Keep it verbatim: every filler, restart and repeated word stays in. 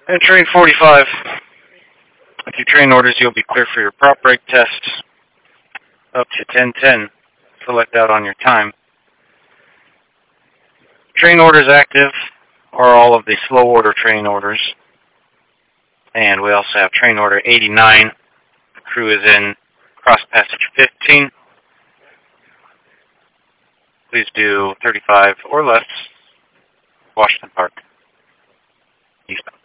And train forty-five. With your train orders, you'll be clear for your prop brake test up to ten ten. Select out on your time. Train orders active are all of the slow order train orders. And we also have train order eighty-nine. The crew is in cross passage fifteen. Please do thirty-five or less. Washington Park. Eastbound.